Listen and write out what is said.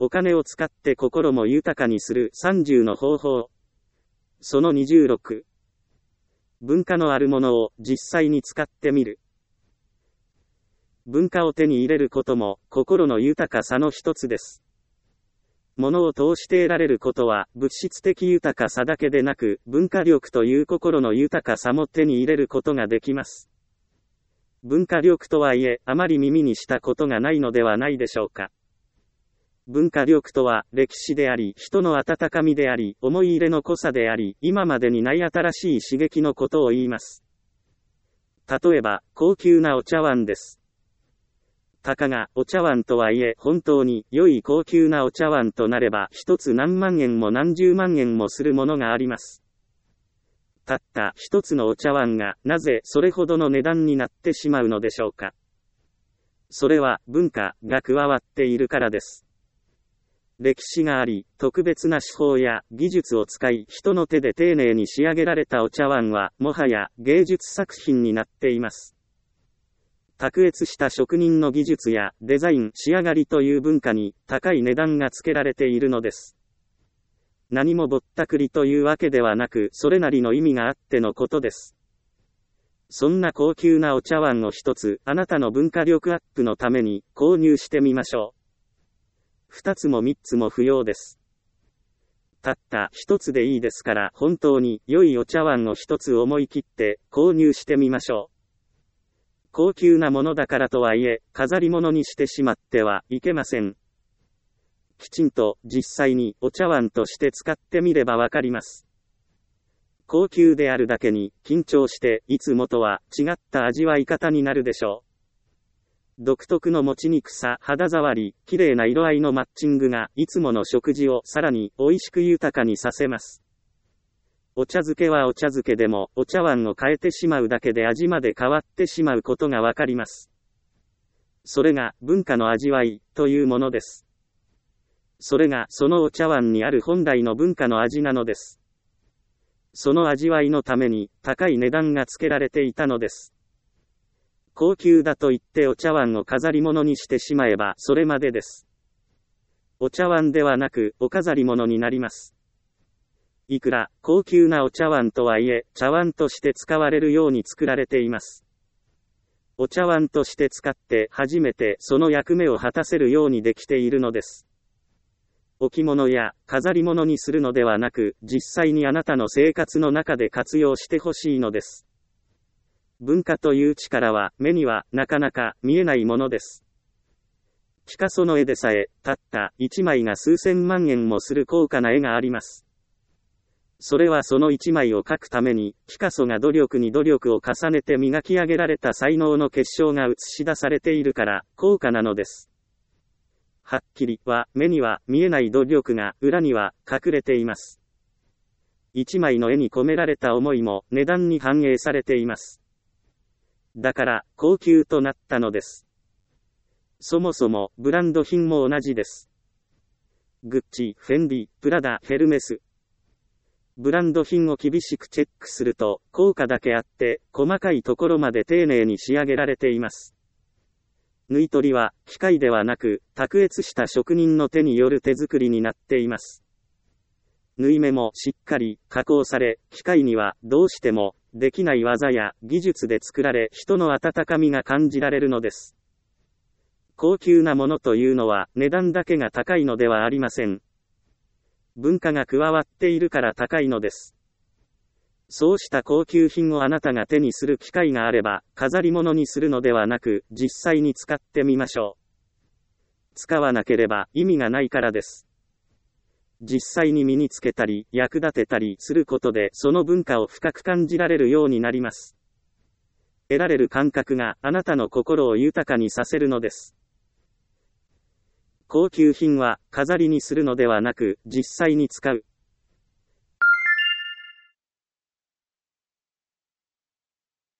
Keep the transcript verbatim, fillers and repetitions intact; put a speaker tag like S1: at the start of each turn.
S1: お金を使って心も豊かにするさんじゅうの方法。そのにじゅうろく。文化のあるものを実際に使ってみる。文化を手に入れることも心の豊かさの一つです。物を通して得られることは物質的豊かさだけでなく、文化力という心の豊かさも手に入れることができます。文化力とはいえ、あまり耳にしたことがないのではないでしょうか。文化力とは、歴史であり、人の温かみであり、思い入れの濃さであり、今までにない新しい刺激のことを言います。例えば、高級なお茶碗です。たかが、お茶碗とはいえ、本当に、良い高級なお茶碗となれば、一つ何万円も何十万円もするものがあります。たった一つのお茶碗が、なぜそれほどの値段になってしまうのでしょうか。それは、文化が加わっているからです。歴史があり、特別な手法や技術を使い、人の手で丁寧に仕上げられたお茶碗は、もはや芸術作品になっています。卓越した職人の技術やデザイン、仕上がりという文化に高い値段がつけられているのです。何もぼったくりというわけではなく、それなりの意味があってのことです。そんな高級なお茶碗を一つ、あなたの文化力アップのために購入してみましょう。二つも三つも不要です。たった一つでいいですから、本当に良いお茶碗を一つ思い切って購入してみましょう。高級なものだからとはいえ、飾り物にしてしまってはいけません。きちんと実際にお茶碗として使ってみればわかります。高級であるだけに緊張していつもとは違った味わい方になるでしょう。独特の持ちにくさ、肌触り、綺麗な色合いのマッチングがいつもの食事をさらに美味しく豊かにさせます。お茶漬けはお茶漬けでも、お茶碗を変えてしまうだけで味まで変わってしまうことがわかります。それが文化の味わいというものです。それがそのお茶碗にある本来の文化の味なのです。その味わいのために高い値段がつけられていたのです。高級だと言ってお茶碗を飾り物にしてしまえばそれまでです。お茶碗ではなくお飾り物になります。いくら高級なお茶碗とはいえ、茶碗として使われるように作られています。お茶碗として使って初めてその役目を果たせるようにできているのです。置物や飾り物にするのではなく、実際にあなたの生活の中で活用してほしいのです。文化という力は目にはなかなか見えないものです。ピカソの絵でさえ、たった一枚が数千万円もする高価な絵があります。それはその一枚を描くために、ピカソが努力に努力を重ねて磨き上げられた才能の結晶が映し出されているから、高価なのです。はっきりは、目には見えない努力が裏には隠れています。一枚の絵に込められた思いも値段に反映されています。だから、高級となったのです。そもそも、ブランド品も同じです。グッチ、フェンディ、プラダ、ヘルメス。ブランド品を厳しくチェックすると、高価だけあって、細かいところまで丁寧に仕上げられています。縫い取りは、機械ではなく、卓越した職人の手による手作りになっています。縫い目もしっかり加工され、機械にはどうしてもできない技や技術で作られ、人の温かみが感じられるのです。高級なものというのは値段だけが高いのではありません。文化が加わっているから高いのです。そうした高級品をあなたが手にする機会があれば、飾り物にするのではなく、実際に使ってみましょう。使わなければ意味がないからです。実際に身につけたり、役立てたりすることで、その文化を深く感じられるようになります。得られる感覚があなたの心を豊かにさせるのです。高級品は飾りにするのではなく、実際に使う。